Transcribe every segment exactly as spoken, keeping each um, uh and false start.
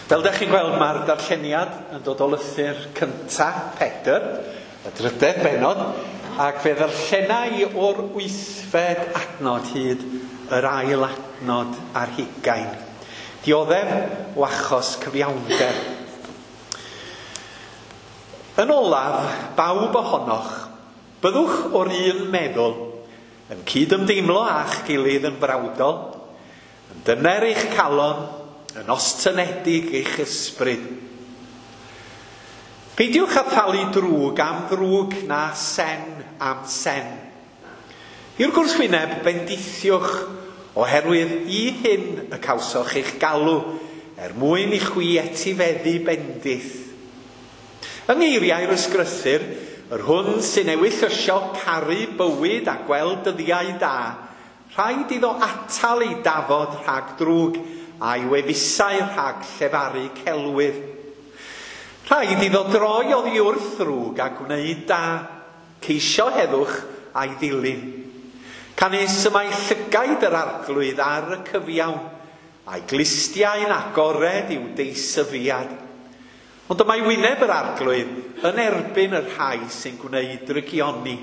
Fel ydych chi'n gweld, mae'r darlleniad yn dod o lythyr cyntaf Pedr, y drydedd benod, ac fe ddarllenau o'r wythfed adnod hyd yr ail adnod ar hugain. Dioddef o achos cyfiawnder. Yn olaf, bawb ohonoch, byddwch o'r un meddwl, yn cydymdeimlo a'ch gilydd yn brawdol, yn dyner eich calon, yn ostynedig eich ysbryd. Peidiwch â thalu drwg am ddrwg na sen am sen. I'r gwrthwyneb bendithiwch oherwydd i hyn y cawsoch eich galw er mwyn i chwi etifeddu bendith. Yng ngeiriau'r ysgrythur, yr hwn sy'n ewyllysio caru bywyd a gweld dyddiau da, rhaid iddo atal ei dafod rhag drwg a'i wefusau rhag llefaru celwydd. Rhaid iddo droi oddi wrth ddrwg a gwneud da, ceisio heddwch a'i ddilyn. Canes y mae llygaid yr arglwydd ar y cyfiawn, a'i glistiau'n agored i'w deisyfiad. Ond y mae wyneb yr arglwydd yn erbyn yr rhai sy'n gwneud rygioni.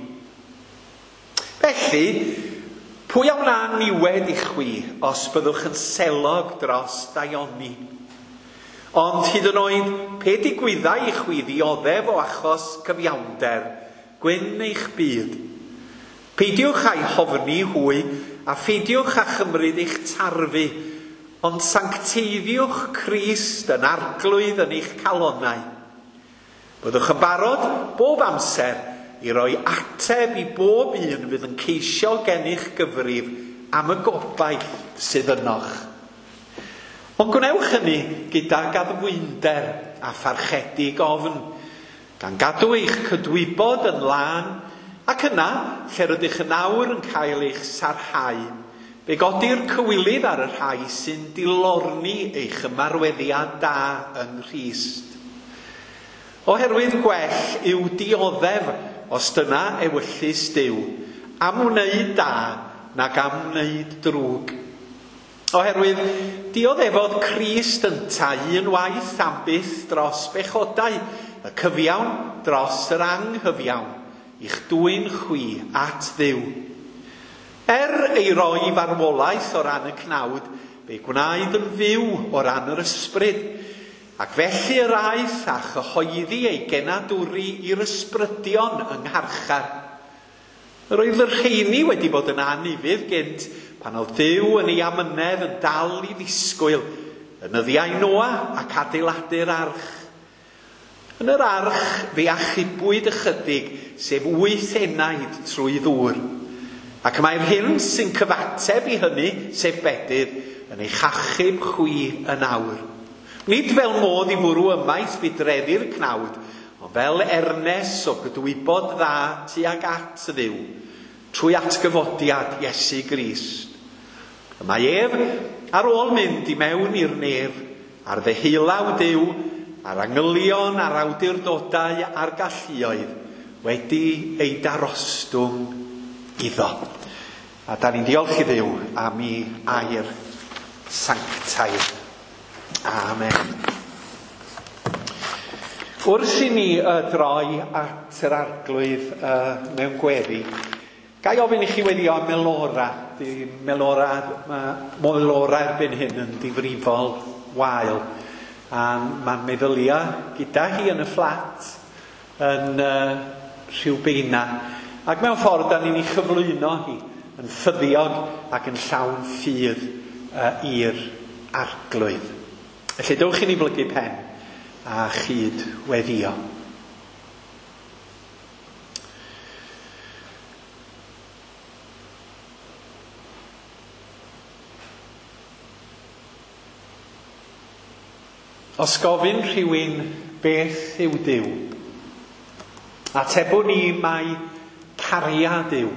Felly, pwy a wna niwed i chwi os byddwch yn selog dros daioni? Ond hyd yn oed pe digwyddau i chwi ddioddef o achos cyfiawnder, gwyn eich byd. Peidiwch a'i hofni hwy a pheidiwch â chymryd eich tarfu, ond sancteiddiwch Crist yn arglwydd yn eich calonnau. Byddwch yn barod bob amser i roi ateb i bob un fydd yn ceisio gennych gyfrif am y gobaith sydd ynoch. Ond gwnewch hynny gyda gaddfwynder a pharchedig ofn, gan gadw eich cydwybod yn lân, ac yna, lle rydych yn awr yn cael eich sarhau, fe godi'r cywilydd ar y rhai sy'n dilorni eich ymarweddiad da yn Rhist. Oherwydd gwell yw dioddef os dyna ewyllus Duw, am wneud da nag am wneud drwg. Oherwydd dioddefodd Crist ynta un waith am byth dros bechodau, y cyfiawn dros yr anghyfiawn, i'ch dwyn chwi at Dduw. Er ei roi farwolaeth o ran y cnawd, fe gwnaed yn fyw o ran yr ysbryd, ac felly yr aeth a chyhoeddi ei genadwri i'r ysbrydion yng ngharchar. Yr oedd yr rheini wedi bod yn anifydd gynt pan oedd Duw yn ei amynedd yn dal i ddisgwyl yn yddiau Noa ac adeiladu'r arch. Yn yr arch fe achubwyd ychydig sef wyth enaid trwy ddŵr, ac mae'r hyn sy'n cyfateb i hynny sef bedydd yn ei chachub chwi yn awr. Nid fel modd i fwrw ymaith fydreddi'r cnawd, ond fel ernes o gydwybod dda tuag at y Dduw, trwy atgyfodiad Iesu Grist. Y mae ef, ar ôl mynd i mewn i'r nef, ar ddeheulaw Duw, ar angylion, ar awdurdodau a'r galluoedd, wedi ei darostwng iddo. A da ni'n diolch i Dduw am ei air sanctaidd. Amen. Wrth i ni uh, droi at yr arglwydd uh, mewn gweddi, gai ofyn i chi wedi o Melora. Di Melora, uh, Melora erbyn hyn yn difrifol wael. A mae'n meddylia gyda hi yn y fflat yn uh, Rhywbeina. Ac mewn ffordd, da ni'n ei chyflwyno hi yn ffyddiog ac yn llawn ffydd uh, i'r arglwydd. Felly dewch i ni blygu pen a chyd weddio. Os gofyn rhywun beth yw Duw, atebwn ni mai cariad yw.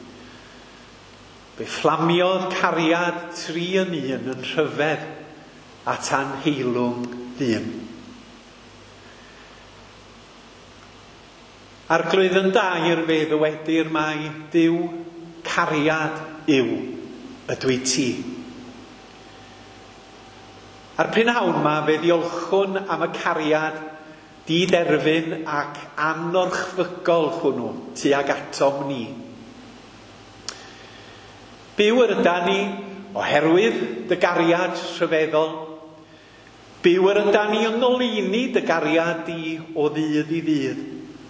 Fe fflamiodd cariad tri yn un yn rhyfedd at anheilwng ddyn. Arglwydd yn dair fe ddywedir mai Duw cariad yw ydw i ti. A'r prynhawn yma, fe ddiolchwn am y cariad di-derfyn ac anorchfygol hwnnw tuag atom ni. Byw yr yda ni oherwydd dy gariad rhyfeddol. Byw yr yda ni yn ngoleuni dy gariad di o ddydd i ddydd.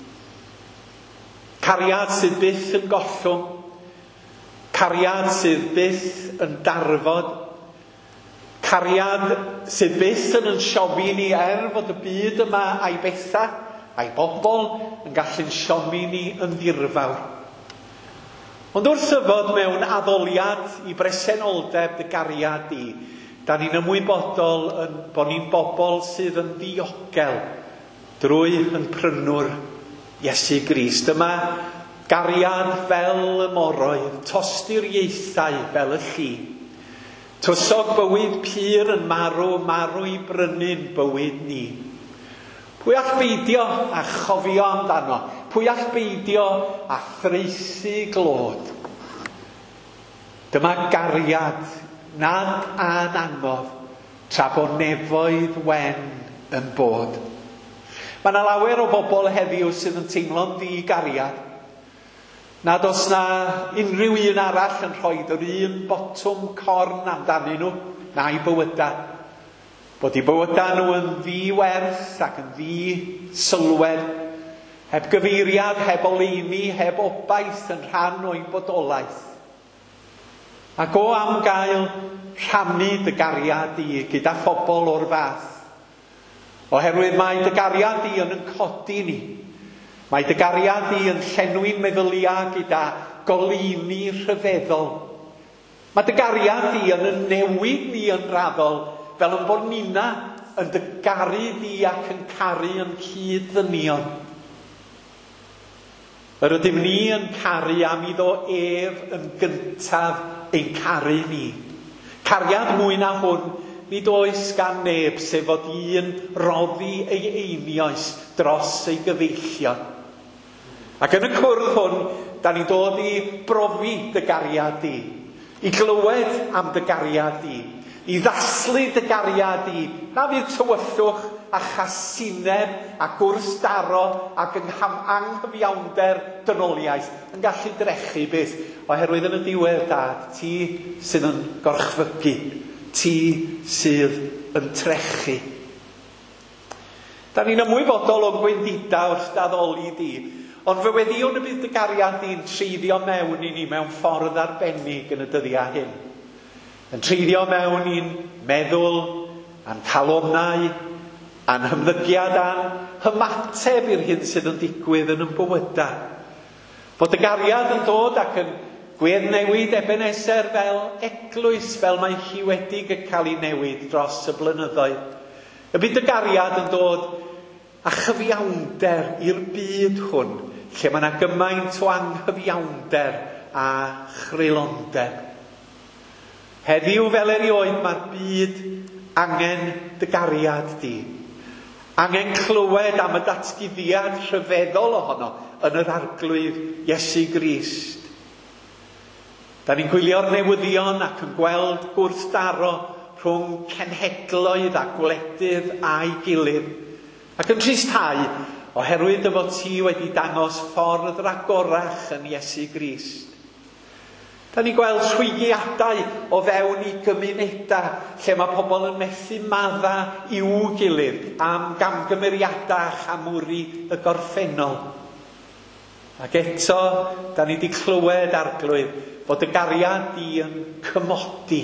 Cariad sydd byth yn gollwng. Cariad sydd byth yn darfod. Cariad sydd byth yn yn siomi ni er fod y byd yma a'i bethau, a'i bobl yn gallu'n siomi ni yn ddirfawr. Ond wrth yfod mewn addoliad i bresenoldeb dy gariad di, da ni'n ymwybodol yn, bod ni'n bobl sydd yn ddiogel drwy yn prynwr Iesu Grist. Dyma gariad fel y moroedd, tosturiaethau fel y lli. Twsog bywyd pur yn marw, marw i brynu'n bywyd ni. Pwy all beidio a chofio amdano? Pwy all beidio a threithi glod? Dyma gariad nad a'n anodd tra bo nefoedd wen yn bod. Mae yna lawer o bobl heddiw sydd yn teimlo'n ddi-gariad. Nad oes na unrhyw un arall yn rhoi yr un botwm corn amdanyn nhw na'i bywyda. Bod eu bywyda nhw yn ddi-werth ac yn ddi-sylwedd, heb gyfeiriad, heb oleuni, heb obaith yn rhan o'i bodolaeth. Ac o am gael rhannu dy gariad i gyda phobl o'r fath. Oherwydd mae dy gariad i yn yn codi ni. Mae dy gariad i yn llenwi'n meddyliau gyda goleuni rhyfeddol. Mae dy gariad i yn yn newid ni yn raddol fel yn bod nina yn dy garu di ac yn caru yn cyd-ddynion. Yr ydym ni yn caru am iddo ef yn gyntaf ein caru ni. Cariad mwy na hwn nid oes gan neb sef fod un roddi ei einioes dros ei gyfeillion. Ac yn y cwrdd hwn, da ni dod i brofi dy gariad di, i glywed am dy gariad di, i ddathlu dy gariad di, na fydd tywyllwch a chasineb a gwrthdaro ac anghyfiawnder dynoliaeth yn gallu drechu beth, oherwydd yn y diwedd dad, ti sydd yn gorchfygu, ti sydd yn trechu. Da ni'n ymwybodol o'n gwendida wrth daddoli di, ond fe weddiwn y bydd dy gariad di'n treiddio mewn i ni mewn ffordd arbennig yn y dyddiau hyn. Yn treiddio mewn i'n meddwl, a'n calonnau, a'n hymddygiad, a'n hymateb i'r hyn sydd yn digwydd yn ymbywyda. Bod y gariad yn dod ac yn gweddnewid Ebenezer fel eglwys, fel mae hi wedi cael ei newid dros y blynyddoedd. Y bydd y gariad yn dod a chyfiawnder i'r byd hwn, lle mae yna gymaint o anghyfiawnder a chrylondeb. Heddiw fel erioed mae'r byd angen dy gariad di. Angen clywed am y datguddiad rhyfeddol ohono yn yr arglwydd Iesu Grist. Da ni'n gwylio'r newyddion ac yn gweld gwrthdaro rhwng cenhedloedd a gwledydd a'i gilydd. Ac yn tristau, oherwydd y fod ti wedi dangos ffordd ragorach yn Iesu Grist. Da ni'n gweld rhwygiadau o fewn i gymunedau lle mae pobl yn methu madda i'w gilydd am gamgymeriadau a chamwri y gorffennol. Ac eto, da ni wedi clywed arglwydd bod y gariad di yn cymodi,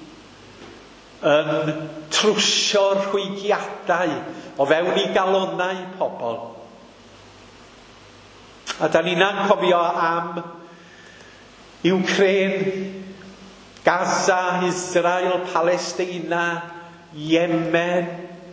yn trwsio rhwygiadau o fewn i galonnau pobl. A da ni'n cofio am Ukraine, Gaza, Israel, Palestina, Yemen,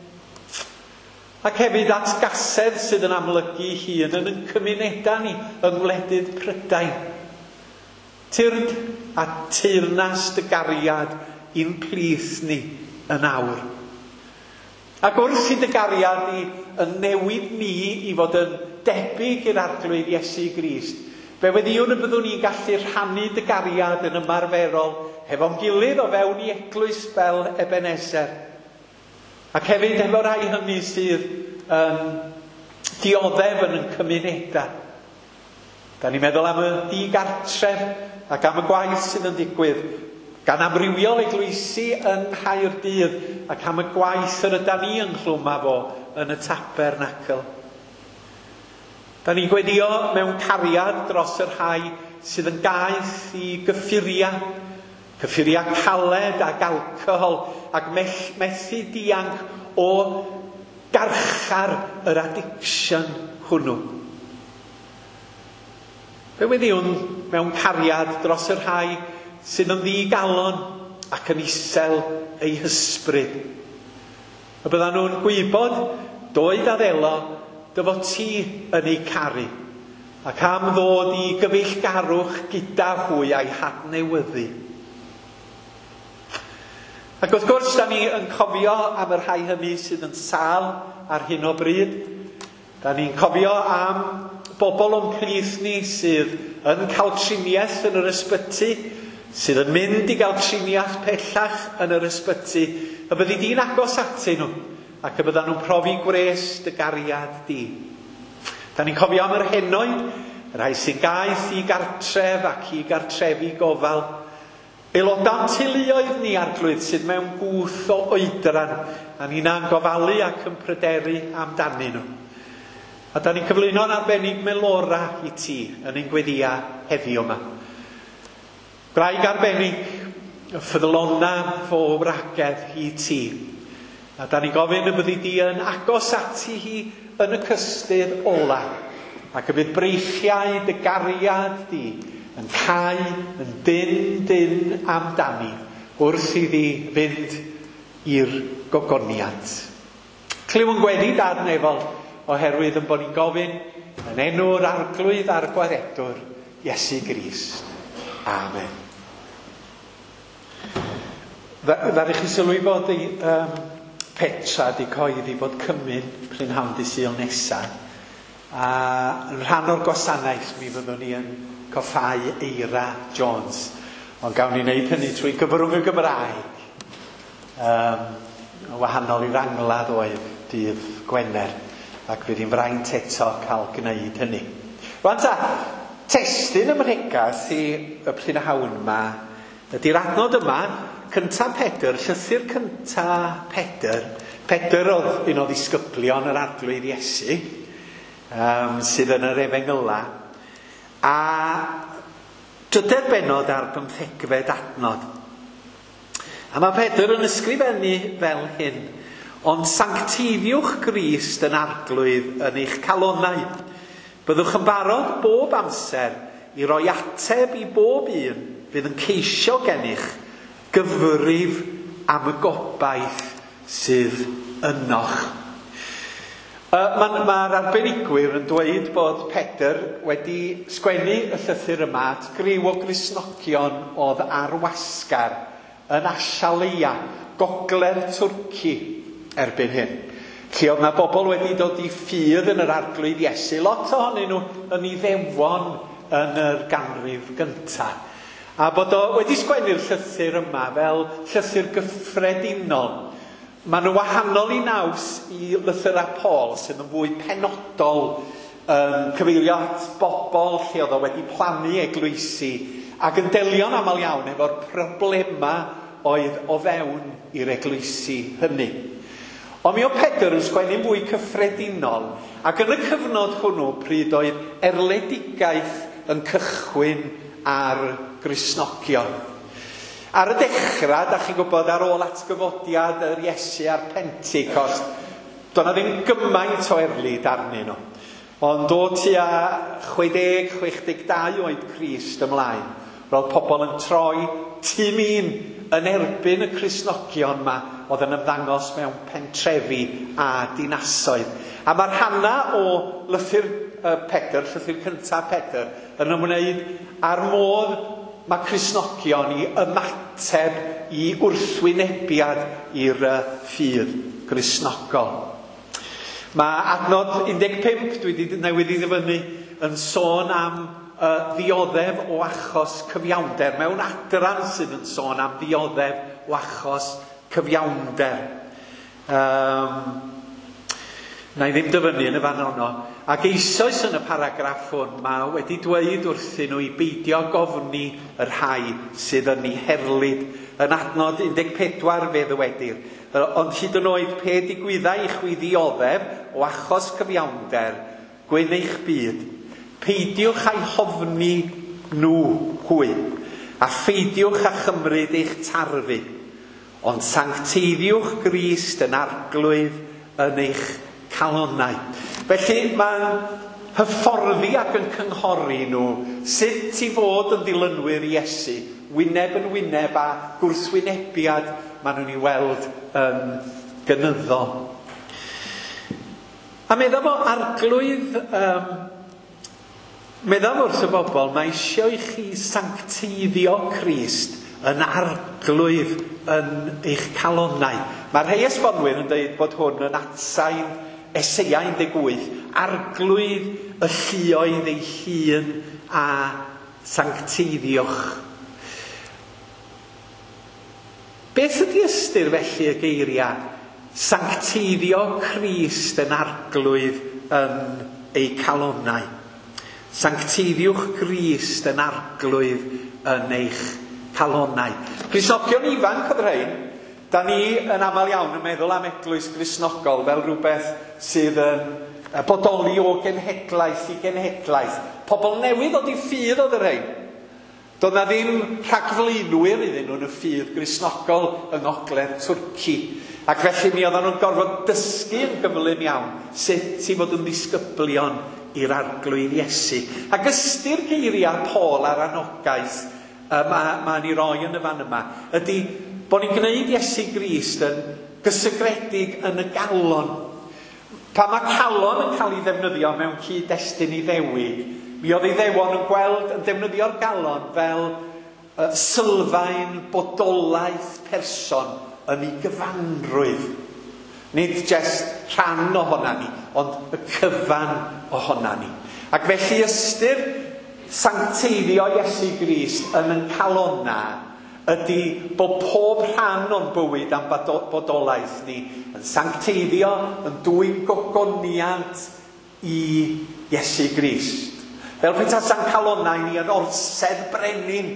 ac hefyd atgasedd sydd yn amlygu hun yn yn cymunedau ni yng ngwledydd Prydain. Tyrd a teyrnas dy gariad i'n plith ni yn awr. Ac wrth i dy gariad ni yn newid ni i fod yn debyg i'r arglwydd Iesu Grist, fe weddiwn y byddwn ni'n gallu rhannu dy gariad yn ymarferol hefo'n gilydd o fewn i eglwys fel Ebenezer. Ac hefyd efo rai hynny sydd um, dioddef yn yn cymunedau. Da ni'n meddwl am y digartref ac am y gwaith sydd yn digwydd gan amrywiol eglwysi yn Nghaerdydd ac am y gwaith yr ydyn ni ynghlwm â fo yn y Tabernacl. Da ni'n gweddïo mewn cariad dros yr rhai sydd yn gaeth i gyffuria, cyffuria caled ac alcohol ac methu dianc o garchar yr addiction hwnnw. Fe weddiwn mewn cariad dros yr rhai sydd yn ddigalon ac yn isel eu hysbryd. Y byddan nhw'n gwybod doedd addelo dyfo ti yn ei caru ac am ddod i gyfeillgarwch gyda hwy a'i hadnewyddu. Ac wrth gwrs, da ni yn cofio am yr rhai hynny sydd yn sâl ar hyn o bryd. Da ni'n cofio am bobl o'n plith ni sydd yn cael triniaeth yn yr ysbyty, sydd yn mynd i gael triniaeth pellach yn yr ysbyty, y byddi di'n agos atyn nhw, ac y byddan nhw'n profi gwres dy gariad di. Da ni'n cofio am yr henoed, yr rhai sy'n gaeth i gartref ac i gartrefi gofal, aelodau'n teuluoedd ni arglwydd sydd mewn gwth o oedran, a ni'n gofalu ac yn pryderu amdanyn nhw. A da ni'n cyflwyno'n arbennig melora i ti yn ein gweddia heddiw yma. Graig arbennig y ffyddlona fo wragedd i ti. A da ni'n gofyn y byddi di yn agos ati hi yn y cystydd ola, ac y bydd breichiau dy gariad di yn cau yn dyn dyn amdani wrth iddi fynd i'r gogoniad. Cliw yn gweddi darnefol oherwydd yn bod ni'n gofyn yn enw'r arglwydd a'r gwaddedwr Iesu Grist. Amen. Ddari chi sylwi bod ei um, Petra di coeddi fod cymyn prynhawn dy Sul nesaf, a yn rhan o'r gwasanaeth mi fyddwn ni yn coffau Eira Jones, ond gawn ni wneud hynny trwy gyfrwng y Gymraeg, um, wahanol i'r anglad oedd dydd Gwener, ac fydd hi'n fraint eto cael gwneud hynny. Rwan ta, testyn ymregas i y prynhawn yma ydy'r adnod yma, cynta Pedr, llythyr cynta Pedr. Pedr oedd un o ddisgyblion yr arglwydd Iesu, um, sydd yn yr Efengyla, a dryder benod ar bymthegfed adnod. A mae Pedr yn ysgrifennu fel hyn: ond sanctiddiwch Grist yn arglwydd yn eich calonnau. Byddwch yn barod bob amser i roi ateb i bob un fydd yn ceisio gennych, gyfrif am y gobaith sydd ynoch. Uh, Mae'r ma arbenigwyr yn dweud bod Pedr wedi sgwennu y llythyr yma at griw o Gristnogion oedd ar wasgar yn Asialeia, gogledd Twrci erbyn hyn. Lle oedd yna bobl wedi dod i ffydd yn yr arglwydd Iesu, lot ohonyn nhw yn Iddewon yn yr ganrif gyntaf. A bod o wedi sgwennu'r llythyr yma fel llythyr gyffredinol. Maen nhw wahanol i naws i lythyrau Paul sydd yn fwy penodol, um, cyfeirio at bobl lle oedd o wedi plannu eglwysi ac yn delio'n aml iawn efo'r problema oedd o fewn i'r eglwysi hynny. Ond mi o Pedr yn sgwennu'n fwy cyffredinol, ac yn y cyfnod hwnnw pryd oedd erledigaeth yn cychwyn ar Gristnogion. Ar y dechrau, da chi'n gwybod, ar ôl atgyfodiad yr Iesu ar Pentecost, doedd na ddim gymaint o erlid arnyn nhw. Ond o tua chwedeg, chwechdeg dau oed Crist ymlaen, roedd pobl yn troi tîm un yn erbyn y Cristnogion yma oedd yn ymddangos mewn pentrefi a dinasoedd. A mae'r hana o lythyr uh, Pedr, llythyr cyntaf Pedr, yn ymwneud ar modd mae Cristnogion i ymateb i wrthwynebiad i'r uh, ffydd Gristnogol. Mae adnod un deg pump dwi wedi newid i ddyfynu yn sôn am uh, ddioddef o achos cyfiawnder, mewn adran sydd yn sôn am ddioddef o achos cyfiawnder. Um, na i ddim dyfynu yn y fan honno. Ac eisoes yn y paragraff hwn, mae wedi dweud wrthyn nhw i beidio gofni yr rhai sydd yn ei herlyd. Yn adnod un deg pedwar fe ddywedir. Ond hyd yn oed pe digwyddau i chwi ddioddef o achos cyfiawnder, gwyn eich byd. Peidiwch a'i hofni nhw hwy, a pheidiwch a chymryd eich tarfu, ond sancteiddiwch Grist yn arglwydd yn eich calonnau. Felly mae'n hyfforddi ac yn cynghori nhw sut i fod yn dilynwyr Iesu, wyneb yn wyneb a gwrthwynebiad maen nhw'n ei weld yn gynyddol. A meddwl fo arglwydd, um, meddwl wrth y bobl, mae eisiau i chi sancteiddio Crist yn arglwydd yn eich calonnau. Mae'r rhai esbonwyr yn dweud bod hwn yn atsain Eseia un deg wyth, arglwydd y lluoedd ei hun a sancteiddiwch. Beth ydy ystyr felly y geiriau? Sancteiddio Crist yn arglwydd yn ei calonnau. Sancteiddiwch Crist yn arglwydd yn eich calonnau. Cristnogion ifanc oedd rhain, da ni yn aml iawn yn meddwl am eglwys Gristnogol fel rhywbeth sydd yn bodoli o genhedlaeth i genhedlaeth. Pobl newydd oedd i ffydd oedd y rhain. Doedd na ddim rhagfleinwyr iddyn nhw'n y ffydd Gristnogol yng Ngogledd Twrci. Ac felly mi oedden nhw'n gorfod dysgu yn gyflym iawn sut i fod yn ddisgyblion i'r arglwydd Iesu. Ac ystyr geiriau Paul a'r anogaeth uh, mae ma ni roi yn y fan yma ydy bod ni'n gwneud Iesu Grist yn gysygredig yn y galon. Pa mae calon yn cael ei ddefnyddio mewn cyd-destun Iddewig, mi oedd Iddewon yn gweld yn defnyddio'r galon fel uh, sylfaen bodolaeth person yn ei gyfanrwydd. Nid jyst rhan ohona ni, ond y cyfan ohona ni. Ac felly ystyr sancteiddio Iesu Grist yn yn calonna ydy bod pob rhan o'n bywyd am bodolaeth ni yn sancteiddio, yn dwyn gogoniant i Iesu Grist. Fel petai sa'n calonnau ni yn orsedd brenin.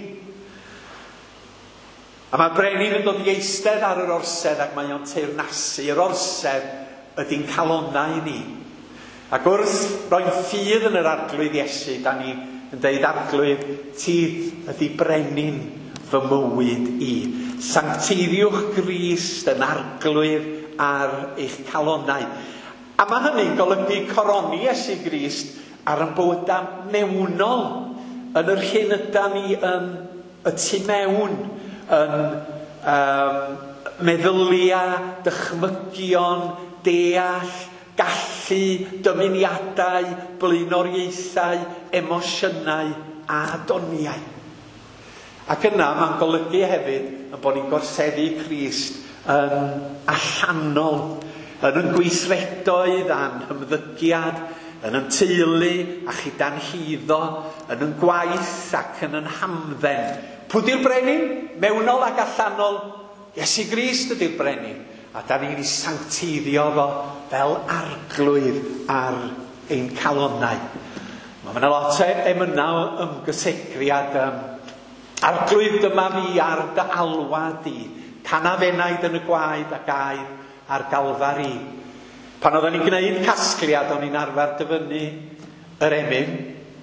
A mae brenin yn dod i eistedd ar yr orsedd ac mae o'n teyrnasu. Yr orsedd ydy'n calonnau ni. Ac wrth roi'n ffydd yn yr arglwydd Iesu, da ni yn deud arglwydd, ti ydy brenin fy mywyd i. Sancteiddiwch Grist yn arglwydd ar eich calonnau. A mae hynny'n golygu coroni Iesu Grist ar yn bywydau mewnol, yn yr hyn yda ni yn y tu mewn, yn um, meddyliau, dychmygion, deall, gallu, dymuniadau, blaenoriaethau, emosiynau a doniau. Ac yna mae'n golygu hefyd yn bod ni'n gorseddu Crist yn allanol, yn yn gweithredoedd a'n hymddygiad, yn yn teulu a chydan hyddo, yn yn gwaith ac yn yn hamdden. Pwy di'r brenin? Mewnol ac allanol. Iesu Grist ydy'r brenin. A da ni'n ei sancteiddio fo fel arglwydd ar ein calonnau. Mae yna lot o emyna o ymgysegriad. Um, arglwydd dyma fi ar dy alwad i. Canafennaid yn y gwaed a gaedd ar galfari. Pan oedden ni'n gwneud casgliad, o'n i'n arfer dyfynnu yr emyn.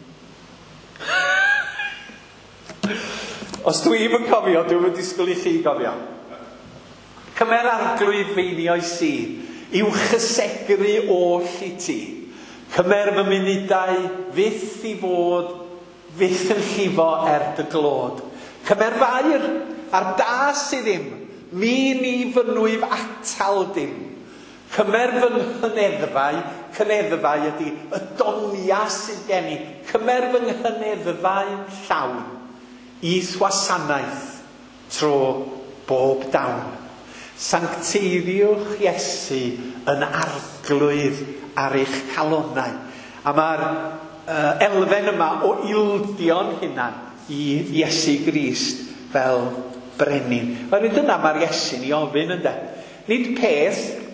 Os dwi'n yn cofio, dwi'n yn disgwyl i chi gofio. Cymer arglwydd feinio i si, i'w chysegru oll i ti. Cymer fy munudau fyth i fod, fyth yn llifo er dy glod. Cymer fair ar das i ddim, mi ni fynwyf atal dim. Cymer fy nghyneddfau, cyneddfau ydy y donia sydd gen i. Cymer fy nghyneddfau llawn, i thwasanaeth tro bob dawn. Sancteiddiwch Iesu yn arglwydd ar eich calonnau. A mae'r uh, elfen yma o ildion hynna i Iesu Grist fel brenin. Wel, dyna mae'r Iesu'n ei ofyn ynde. Nid peth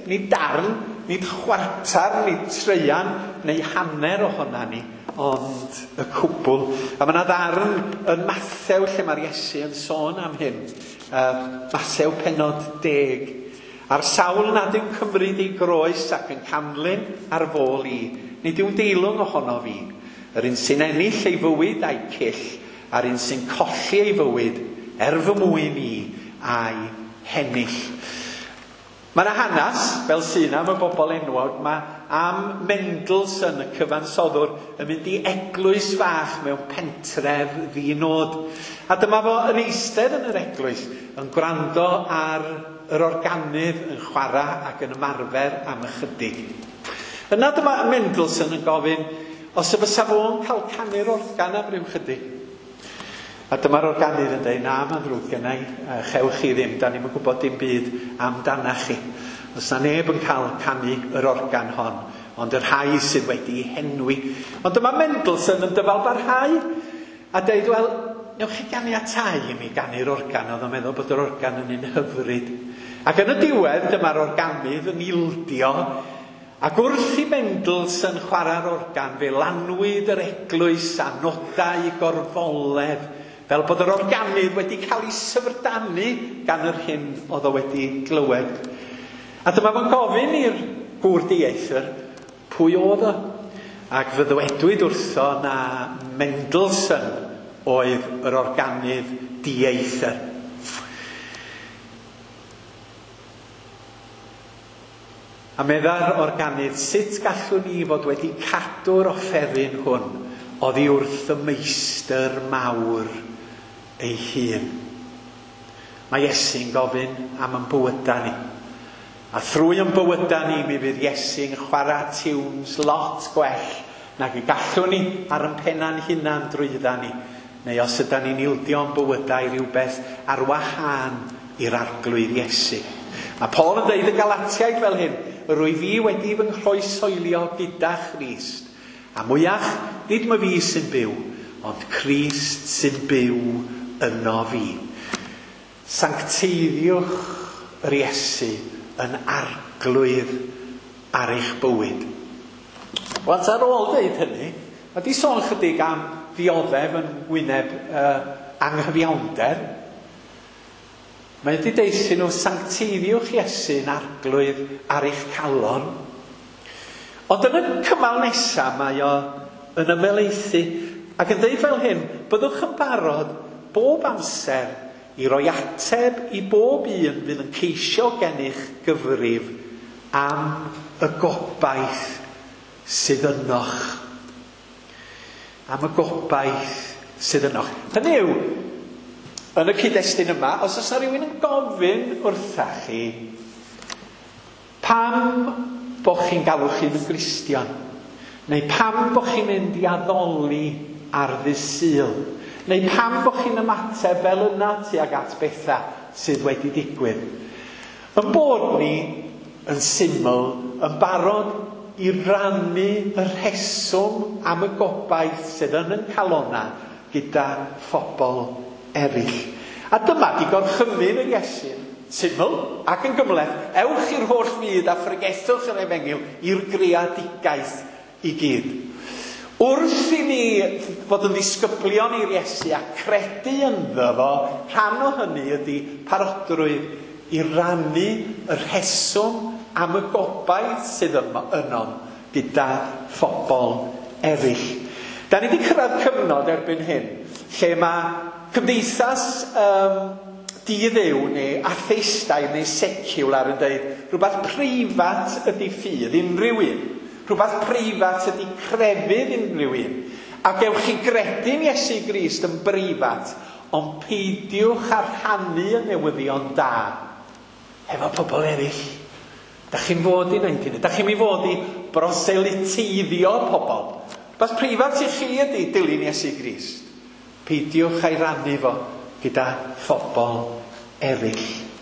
nid darn, nid chwartar, nid treian, neu hanner ohona ni, ond y cwbl. A mae yna ddarn yn Mathew lle mae'r Iesu yn sôn am hyn. Uh, Mathew penod deg. Ar sawl nad yw'n cymryd ei groes ac yn canlyn ar fôl i, nid yw'n deilwng ohono fi. Yr un sy'n ennill ei fywyd a'i cyll, a'r un sy'n colli ei fywyd, er fy mwyn i a'i hennill. Mae yna hanes, fel sy'n am y bobl enwog, mae am Mendelssohn, y cyfansoddwr, yn mynd i eglwys fach mewn pentref ddinod. A dyma fo yn eistedd yn yr eglwys, yn gwrando ar yr organydd yn chwarae ac yn ymarfer am ychydig. Yna dyma Mendelssohn yn gofyn, os y bysa fo'n cael canu'r organ am ryw chydig. A dyma'r organydd yn dweud, na, mae'n ddrwg gennau, chewch chi ddim, da ni'n gwybod dim byd amdana chi. Os na neb yn cael canu yr organ hon, ond yr rhai sydd wedi henwi. Ond dyma Mendelssohn yn dyfalbarhau a dweud, wel, newch chi ganiatáu i mi ganu'r organ, oedd o'n meddwl bod yr organ yn un hyfryd. Ac yn y diwedd, dyma'r organydd yn ildio, ac wrth i Mendelssohn chwarae'r organ, fe lanwyd yr eglwys a nodau gorfoledd, fel bod yr organydd wedi cael ei syfrdanu gan yr hyn oedd o wedi glywed. A dyma fo'n gofyn i'r gŵr dieithr pwy oedd o. Ac fyddwedwyd wrtho na Mendelssohn oedd yr organydd dieithr. A medda'r organydd, sut gallwn ni fod wedi cadw'r offeryn hwn oddi wrth y meistr mawr ei hun. Mae Iesu'n gofyn am yn bywyda ni. A thrwy yn bywyda ni, mi fydd Iesu'n chwarae tiwns lot gwell nag y gallwn ni ar yn penna'n hunan drwydda ni. Neu os ydyn ni'n ildio yn bywydau rhywbeth ar wahân i'r arglwydd Iesu. Mae Paul yn dweud y Galatiaid fel hyn, rwy fi wedi fy nghroesoelio gyda Christ. A mwyach, nid mae fi sy'n byw, ond Christ sy'n byw yno fi. Sancteiddiwch yr Iesu yn arglwydd ar eich bywyd. Wel, ar ôl dweud hynny, mae di sôn chydig am ddioddef yn wyneb uh, anghyfiawnder. Mae wedi deithio nhw, sancteiddiwch Iesu yn arglwydd ar eich calon. Ond yn y cymal nesaf mae o yn ymelaethu ac yn dweud fel hyn, byddwch yn barod bob amser i roi ateb i bob un fydd yn ceisio gennych gyfrif am y gobaith sydd ynoch. Am y gobaith sydd ynoch. Hynny yw, yn y cyd-destun yma, os oes rhywun yn gofyn wrtha chi, pam bo chi'n galw chi'n yn Gristion, neu pam bo chi'n mynd i addoli ar ddydd Sul, neu pam bo chi'n ymateb fel yna tuag at bethau sydd wedi digwydd. Yn bod ni yn syml, yn barod i rannu y rheswm am y gobaith sydd yn yn calonna gyda phobl eraill. A dyma di gorchymyn yr Iesu'n syml ac yn gymleth, ewch i'r holl fyd a ffregethwch yr efengyl i'r greadigaeth i gyd. Wrth i ni fod yn ddisgyblion i'r Iesu a credu ynddo fo, rhan o hynny ydy parodrwydd i rannu y rheswm am y gobaith sydd yno gyda phobl eraill. Da ni wedi cyrraedd cyfnod erbyn hyn, lle mae cymdeithas um, di-ddew neu atheistaidd neu seciwlar yn dweud rhywbeth preifat ydy ffydd unrhyw un. Rhywbeth preifat ydy crefydd unrhyw un. A gewch chi gredu'n Iesu Grist yn breifat, ond peidiwch ar rhannu y newyddion da efo pobl eraill. Da chi'n fod i wneud hynny. Da chi'n mi fod i broselyteiddio pobl. Rhywbeth preifat i chi ydy dilyn Iesu Grist. Peidiwch a'i rannu fo gyda phobl eraill.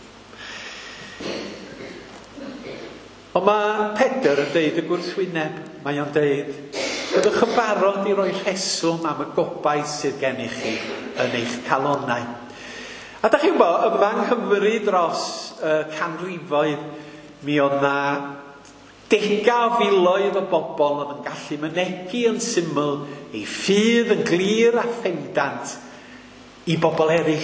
Ond mae Pedr yn deud y gwrthwyneb. Mae o'n deud, byddwch yn barod i roi rheswm am y gobaith sydd gennych chi yn eich calonnau. A da chi'n bod, yma yng Nghymru dros uh, canrifoedd, mi oedd na dega o filoedd o bobl oedd yn gallu mynegu yn syml ei ffydd yn glir a phendant i bobl eraill.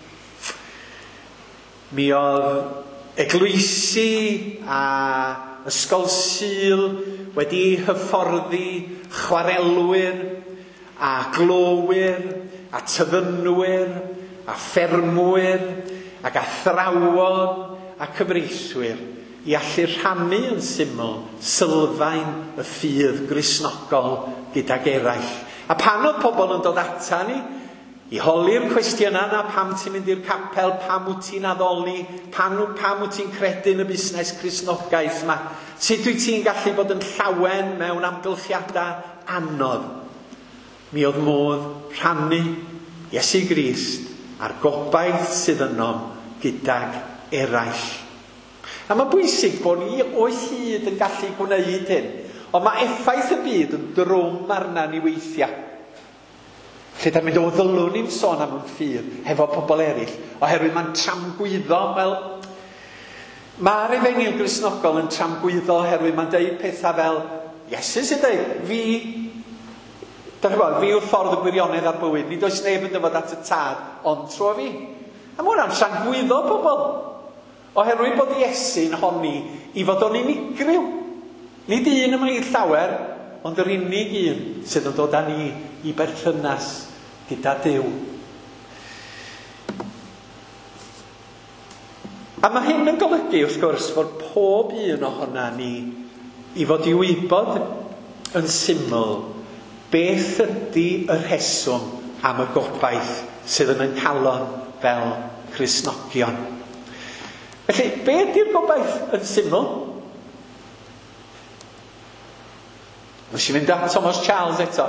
Mi oedd eglwysi a ysgol Sul wedi hyfforddi chwarelwyr a glowyr a tyddynwyr a ffermwyr ac athrawon a cyfreithwyr i allu rhannu yn syml sylfaen y ffydd Gristnogol gydag eraill. A pan oedd pobl yn dod ata ni i holi'r cwestiynau na pam ti'n mynd i'r capel, pam wyt ti'n addoli, pam, pam wyt ti'n credu yn y busnes Cristnogaeth yma, sut wyt ti'n gallu bod yn llawen mewn amgylchiadau anodd. Mi oedd modd rhannu Iesu Grist a'r gobaith sydd yno gydag eraill. A mae'n bwysig bod ni o hyd yn gallu gwneud hyn, ond mae effaith y byd yn drwm arna ni weithiau. Lle da mynd o ddylwn ni'n sôn am yn ffydd hefo pobl eraill, oherwydd mae'n tramgwyddo, fel mae'r efengyl Gristnogol yn tramgwyddo oherwydd mae'n deud pethau fel Iesu sy'n deud, fi da chi bod, fi yw'r ffordd y gwirionedd ar bywyd, nid oes neb yn dyfod at y tad, ond tro fi. A mae hwnna'n tramgwyddo pobl, oherwydd bod Iesu'n honni i fod o'n unigryw. Nid un yma i'r llawer, ond yr unig un sydd yn dod â ni i berthynas gyda Duw. A mae hyn yn golygu, wrth gwrs, fod pob un ohona ni i fod i wybod yn syml beth ydy y rheswm am y gobaith sydd yn ein calon fel Cristnogion. Felly, be ydy'r gobaith yn syml? Nes i fynd at Thomas Charles eto.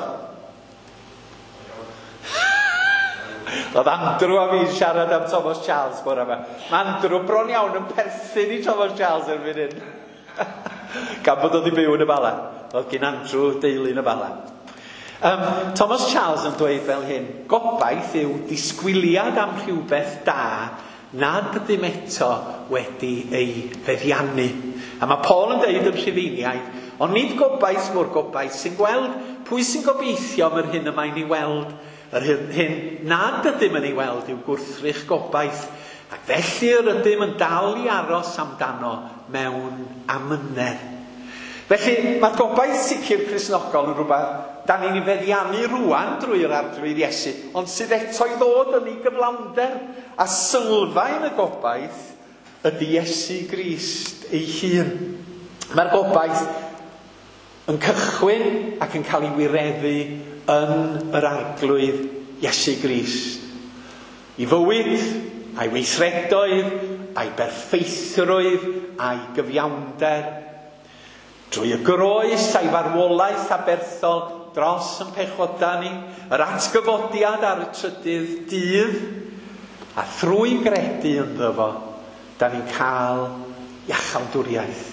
Oedd Andrew a fi'n siarad am Thomas Charles bore yma. Mae Andrew bron iawn yn perthyn i Thomas Charles yn fan hyn. Gan bod oedd i byw yn y Bala. Oedd gen Andrew deulu yn y Bala. Um, Thomas Charles yn dweud fel hyn, gobaith yw disgwyliad am rhywbeth da nad ydym eto wedi ei feddiannu. A mae Paul yn deud yn Rhufeiniaid, ond nid gobaith mor gobaith sy'n gweld pwy sy'n gobeithio am yr hyn yma'n ei weld. Yr hyn nad ydym yn ei weld yw gwrthrych gobaith, ac felly yr ydym yn dal i aros amdano mewn amynedd. Felly mae'r gobaith sicr Cristnogol yn rhywbeth da ni'n ei feddiannu rwan drwy'r arglwydd Iesu, ond sydd eto i ddod yn ei gyflawnder, a sylfaen y gobaith ydy Iesu Grist ei hun. Mae'r gobaith yn cychwyn ac yn cael ei wireddu yn yr arglwydd Iesu Grist. I fywyd, a'i weithredoedd, a'i berffeithrwydd, a'i gyfiawnder, drwy y groes a'i farwolaeth aberthol dros yn pechoda ni, yr atgyfodiad ar y trydydd dydd, a thrwy gredu ynddo fo, da ni'n cael iachawdwriaeth.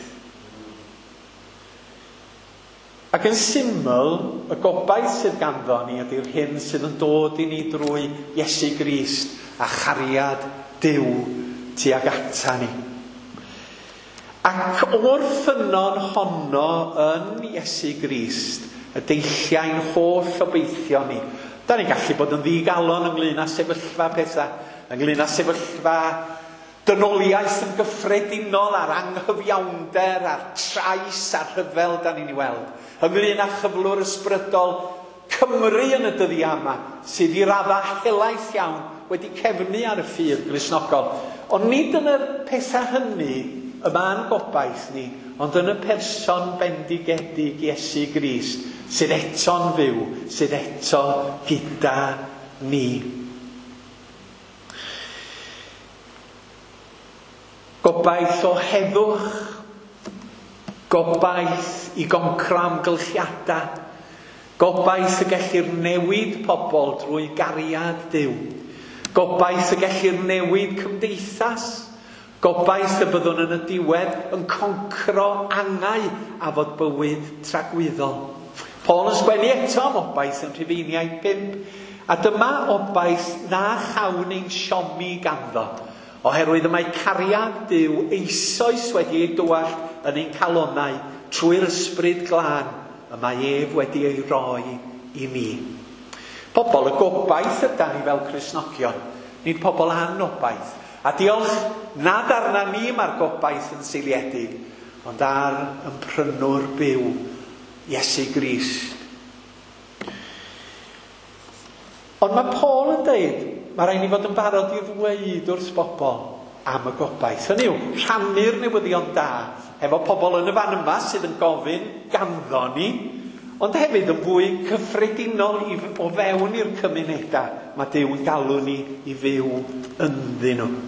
Ac yn syml, y gobaith sydd ganddo ni ydy'r hyn sydd yn dod i ni drwy Iesu Grist a chariad Duw tuag ata ni. Ac o'r ffynon honno yn Iesu Grist, y deilliau'n holl obeithio ni. Da ni'n gallu bod yn ddigalon ynglŷn â sefyllfa pethau, ynglŷn â sefyllfa dynoliaeth yn gyffredinol a'r anghyfiawnder, a'r trais, a'r rhyfel da ni'n ei weld. Ynglŷn â chyflwr ysbrydol Cymru yn y dyddiau yma, sydd i raddau helaeth iawn wedi cefnu ar y ffydd Gristnogol. Ond nid yn y pethau hynny yma yn gobaith ni, ond yn y person bendigedig Iesu Grist, sydd eto'n fyw, sydd eto gyda ni. Gobaith o heddwch, gobaith i goncro amgylchiadau, gobaith y gellir newid pobl drwy gariad Duw, gobaith y gellir newid cymdeithas, gobaith y byddwn yn y diwedd yn concro angau a fod bywyd tragwyddol. Paul yn sgwennu eto am obaith yn Rhufeiniaid pump, a dyma obaith na chawn ein siomi ganddo, oherwydd y mae cariad Duw eisoes wedi ei dywallt yn ein calonnau trwy'r ysbryd glân y mae ef wedi ei roi i ni. Pobol y gobaith ydan ni fel Cristnogion, nid pobol anobaith. A diolch nad arna ni mae'r gobaith yn seiliedig, ond ar yn prynwr byw Iesu Grist. Ond mae Paul yn dweud, mae rhaid ni fod yn barod i ddweud wrth bobl am y gobaith. Hynny yw, rhannu'r newyddion da efo pobl yn y fan yma sydd yn gofyn ganddo ni, ond hefyd yn fwy cyffredinol i, o fewn i'r cymunedau mae Duw yn galw ni i fyw ynddyn nhw.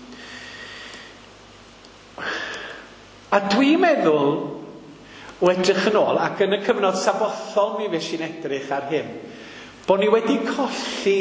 A dwi'n meddwl, o edrych yn ôl, ac yn y cyfnod sabothol mi fes i'n edrych ar hyn, bod ni wedi colli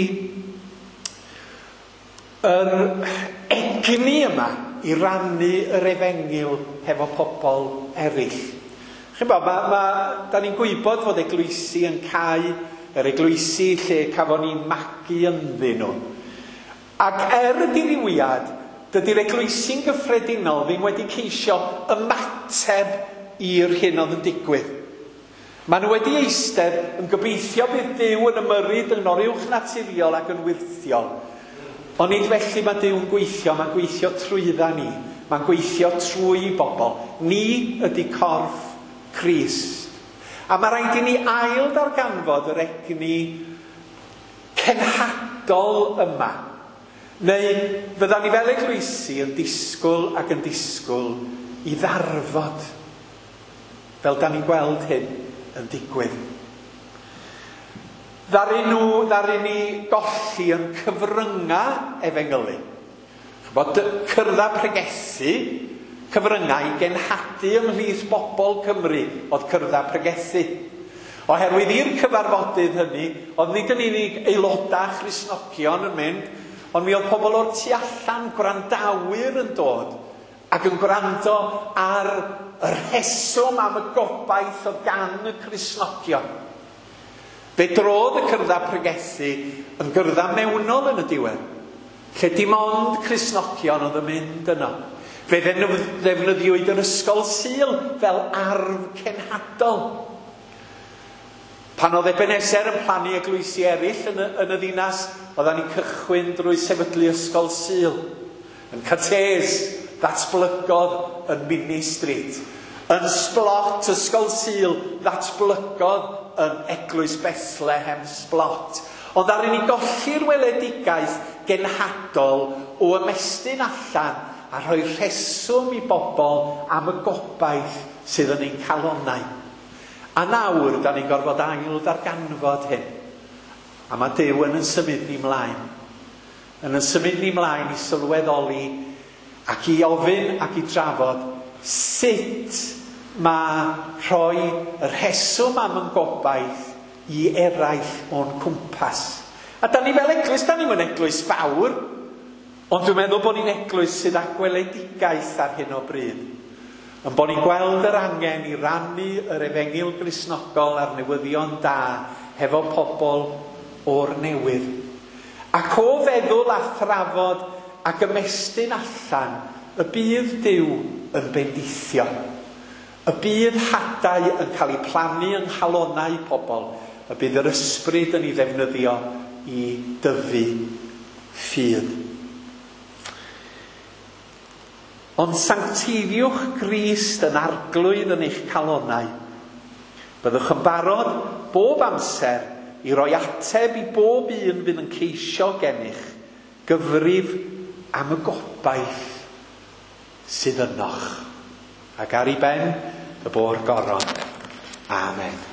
yr egni yma i rannu yr efengil hefo pobl eraill. Chi'n bod, ma, ma, da ni'n gwybod fod eglwysi yn cau yr eglwysi lle cafon ni'n magu ynddyn nhw. Ac er y dirywiad, dydy'r eglwysi'n gyffredinol ddim wedi ceisio ymateb i'r hyn oedd yn digwydd. Maen nhw wedi eistedd yn gobeithio bydd Duw yn ymyrryd yn oriwch naturiol ac yn wirthiol. Ond nid felly mae Duw yn gweithio, mae'n gweithio trwydda ni. Mae'n gweithio trwy bobl. Ni ydy corff Crist. A mae rhaid i ni ail darganfod yr egni cenhadol yma. Neu fydda ni fel eglwysi yn disgwyl ac yn disgwyl i ddarfod. Fel da ni'n gweld hyn yn digwydd. Ddaru nhw, ddaru ni golli yn cyfrynga efengylu. Bod cyrda pregethu, cyfryngau genhadu ymhlith bobl Cymru oedd cyrda pregethu. Oherwydd i'r cyfarfodydd hynny, oedd nid yn unig aelodau Cristnogion yn mynd, ond mi oedd pobl o'r tu allan, gwrandawyr yn dod, ac yn gwrando ar y rheswm am y gobaith o gan y Cristnogion. Fe drodd y cyrda pregethu yn gyrda mewnol yn y diwedd, lle dim ond Cristnogion oedd yn mynd yno. Fe ddefnyddiwyd yr ysgol Sul fel arf cenhadol. Pan oedd Ebenezer yn plannu eglwysi eraill yn y, yn y ddinas, oeddan ni'n cychwyn drwy sefydlu ysgol Sul. Yn Cates, ddatblygodd yn Mini Street. Yn Sblot, ysgol Sul, ddatblygodd yn eglwys Bethlehem Sblot. Ond ar un i golli'r weledigaeth genhadol o ymestyn allan a rhoi rheswm i bobl am y gobaith sydd yn ein calonnau. A nawr, da ni'n gorfod ail darganfod hyn. A mae Duw yn yn symud ni mlaen. Yn yn symud ni mlaen i sylweddoli ac i ofyn ac i drafod sut mae rhoi y rheswm am y gobaith i eraill o'n cwmpas. A da ni fel eglwys, da ni'n eglwys fawr, ond dwi'n meddwl bod ni'n eglwys sydd â gweledigaeth ar hyn o bryd. Yn bod ni'n gweld yr angen i rannu yr efengil Gristnogol a'r newyddion da hefo pobl o'r newydd. Ac o feddwl a thrafod ac ymestyn allan, y bydd Duw yn bendithio. Y bydd hadau yn cael ei plannu yng nghalonnau pobl. Y bydd yr ysbryd yn ei ddefnyddio i dyfu ffydd. Ond sanctiddiwch Grist yn arglwydd yn eich calonnau. Byddwch yn barod bob amser i roi ateb i bob un fydd yn ceisio gennych, gyfrif am y gobaith sydd ynoch. Ac ar ei ben y bôr goron. Amen.